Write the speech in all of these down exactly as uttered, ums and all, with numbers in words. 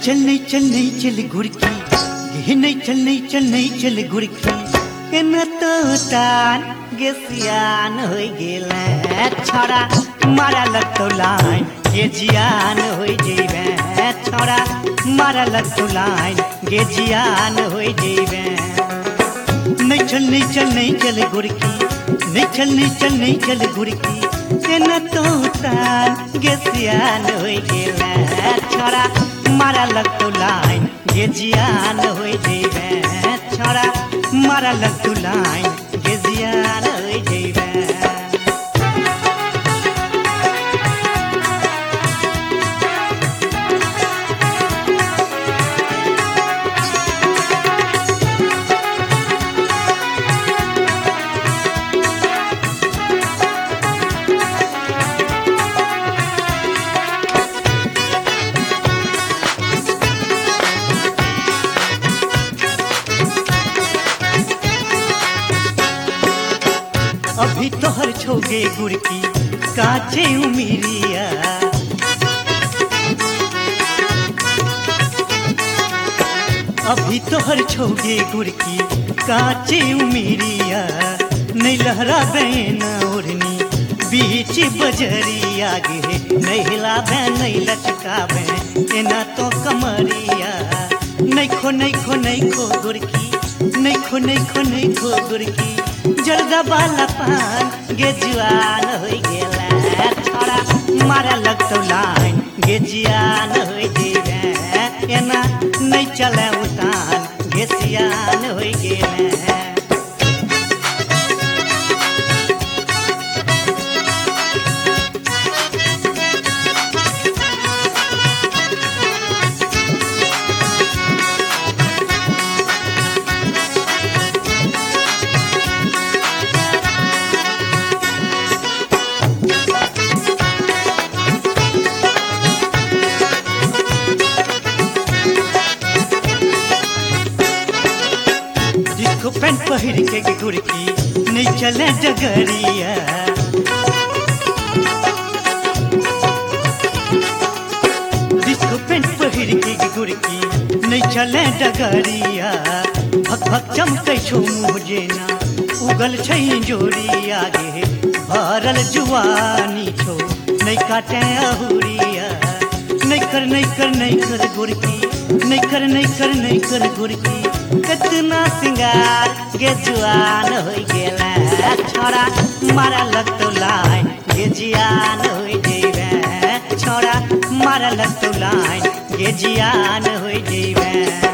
चल नहीं चल नहीं चल गुड़की गे नहीं चल नहीं चल नहीं चल गुड़की एना तो तान गे सियान हो गेले छोड़ा मारा लगतो लाइन गे जियान हो जेबे छोड़ा मारा लगतो लाइन गे जियान हो जेबे नहीं चल नहीं चल नहीं चल गुड़की नहीं चल नहीं चल नहीं चल गुड़की एना तो तान गे सियान हो गेले छोड़ा मारा लगतो लाइन गे जियान हो जेबे छोड़ा मारा लगतो लाइन गे जियान हो जेबे अभी तोहर छोगे गुड़की काचे उमिरिया अभी तोहर छोगे गुड़की काचे उमिरिया नहीं लहरा बैना ओढ़नी बीच बजरिया गे नहीं हिला बे नहीं लटका बे एना तो कमरिया नहीं खो नहीं खो नहीं खो गुड़की नहीं खो नहीं खो नहीं खो गुड़की जल्दा बाला पान गे जुआन हो गेला छोड़ा मारा लगतो लाइन गे जियान हो जेबे एना नहीं चले उतान गे सियान हो गेला पैंट पहिर के गुड़की नहीं चले डगरिया डिस्को पैंट पहिर के गुड़की नहीं चले डगरिया भक भक चमकै छो मुँह जेना उगल छै जोड़िया गे भरल जुआनी छो नहीं काटे अहुरिया नहीं कर नहीं कर नहीं कर गुड़की नहीं कर नहीं कर नहीं कर गुड़की कितना सिंगार गे जुआन हो गेला छोड़ा मारा लगतो लाइन गे जियान हो जेबे छोड़ा मारा लगतो लाइन गे जियान हो जेबे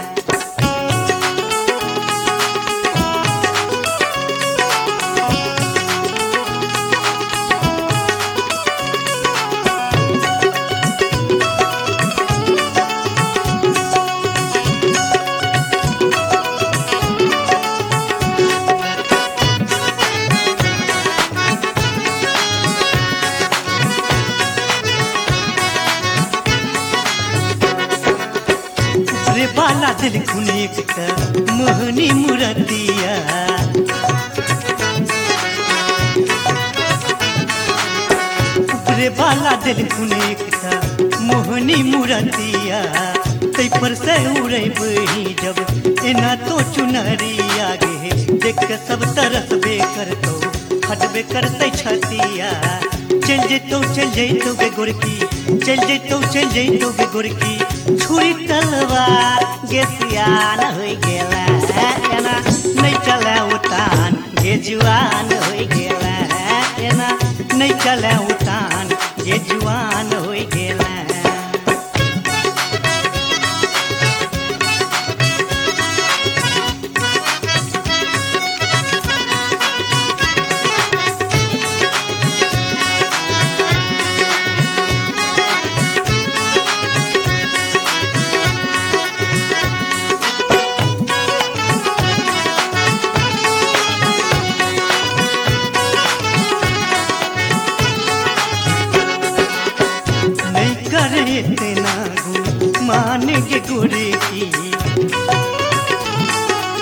रे बाला दिल खुने मोहनी मुरतिया रे बाला दिल खुने मोहनी मुरतिया तै पर से उड़े बही जब एना तो चुनरिया गे देख सब तरस बे करतो हटबे करते छतिया चल जेतो चल जेतो गे गुड़की चल जेतो चल जेतो गे गुड़की छुरी तलवार गे सियान हो गेला एना नहीं चले उतान गे जुआन हो गेला एना नहीं चले उतान गे जुआन हो गेला इतना गु मान के गुड़की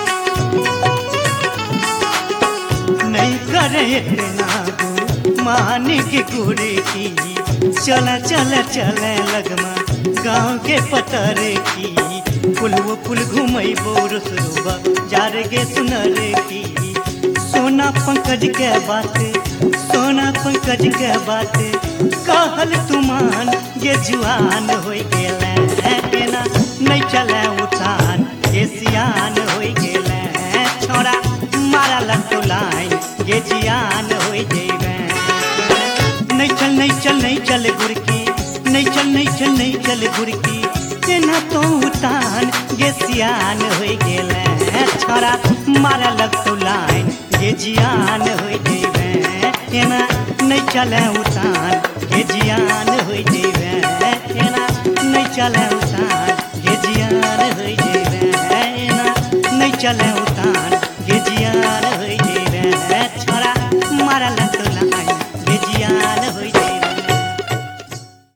नहीं करे इतना गु मान पानी के गुड़ की चल चल चल लगमा गाँव के पतर की पुलव पुल घूमई बोरस रोबा जार गे सुनर की सोना पंकज के बात सोना पंकज के बात कहल तुमान ये जुआन हो गेले केना नहीं चले उतान ये सियान हो गेले छोरा मारा लतो लाइन ये जियान हो जेबे नहीं चल नहीं चल नहीं चल गुरकी नहीं चल नहीं चल नहीं चल गुरकी केना तो उतान ये सियान हो गेले छोरा मारा लतो लाइन ये जियान हो जेबे केना नहीं चले उतान ये जियान हो जेबे केना नहीं चले उतान ये जियान हो जेबे केना नहीं चले उतान ये जियान हो जेबे छोरा मारा